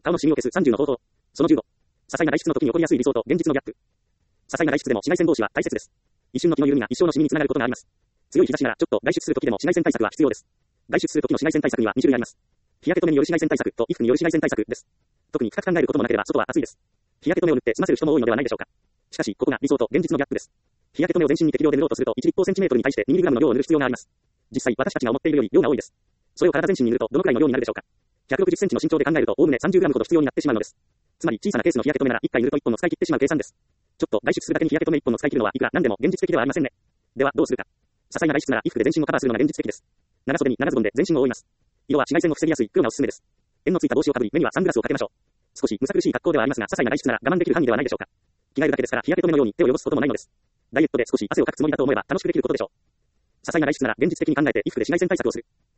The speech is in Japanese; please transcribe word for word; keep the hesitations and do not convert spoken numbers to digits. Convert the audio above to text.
顔のシミを消すさんじゅうの方法。そのじゅうご。些細な外出の時に起こりやすい理想と現実のギャップ。些細な外出でも紫外線防止は大切です。一瞬の気の緩みが一生のシミにつながることがあります。強い日差しならちょっと外出する時でも紫外線対策は必要です。外出する時の紫外線対策にはに種類あります。日焼け止めによる紫外線対策と衣服による紫外線対策です。特に深く考えることもなければ外は暑いです。日焼け止めを塗って済ませる人も多いのではないでしょうか。しかし、ここが理想と現実のギャップです。日焼け止めを全身に適量で塗ろうとするといち立方センチメートルに対してにミリグラムの量を塗る必要があります。実際、私たちが思っているより量が多いです。それを体全身に塗るとどのくらいの量になるでしょうか。ひゃくろくじゅっセンチの身長で考えるとおおむねさんじゅうグラムほど必要になってしまうのです。つまり小さなケースの日焼け止めならいっかい塗るといっぽんの使い切ってしまう計算です。ちょっと外出するだけに日焼け止めいっぽんの使い切るのはいくら何でも現実的ではありませんね。ではどうするか。些細な外出なら衣服で全身をカバーするのが現実的です。長袖に長ズボンで全身を覆います。色は紫外線を防ぎやすい黒がおすすめです。縁のついた帽子をかぶり目にはサングラスをかけましょう。少しむさ苦しい格好ではありますが、些細な外出なら我慢できる範囲ではないでしょうか。着替えるだけですから日焼け止めのように手を汚すこともないのです。ダイエットで少し汗をかくつもりだと思えば楽しくできることでしょう。些細な外出なら現実的に考えて衣服で紫外線対策をする。